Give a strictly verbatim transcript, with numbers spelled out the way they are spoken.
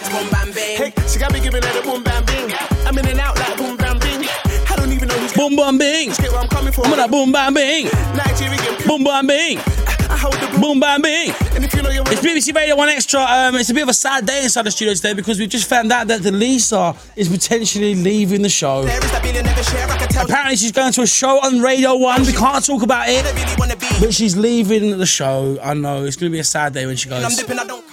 boom bam bing. Hey, she got me giving her the boom bam bing. I'm in and out like boom bam bing. I don't even know who's boom bam bing. Get where I'm coming from. I'm on that boom bam bing. Nigerian. Boom bam bing. Boom bam bing. And if you know it's B B C Radio one Extra. Um, it's a bit of a sad day inside the studio today because we've just found out that Delisa is potentially leaving the show. Apparently she's going to a show on Radio one. We can't talk about it, but she's leaving the show. I know it's going to be a sad day when she goes.